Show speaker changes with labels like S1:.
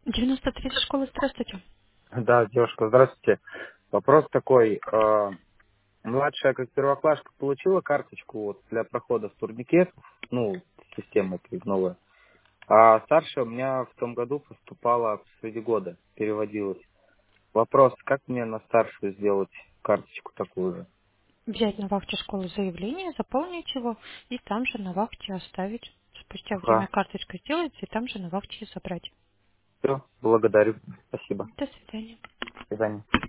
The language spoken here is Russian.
S1: 93 школа, здравствуйте.
S2: Да, девушка, здравствуйте. Вопрос такой. Младшая, как первоклашка, получила карточку вот для прохода в турникет, ну, система этой новая. А старшая у меня в том году поступала среди года, переводилась. Вопрос, как мне на старшую сделать карточку такую же?
S1: Взять на вахте школы заявление, заполнить его и там же на вахте оставить. Спустя время
S2: Ага,
S1: карточка сделается и там же на вахте ее забрать.
S2: все, благодарю. Спасибо.
S1: До свидания.
S2: До свидания.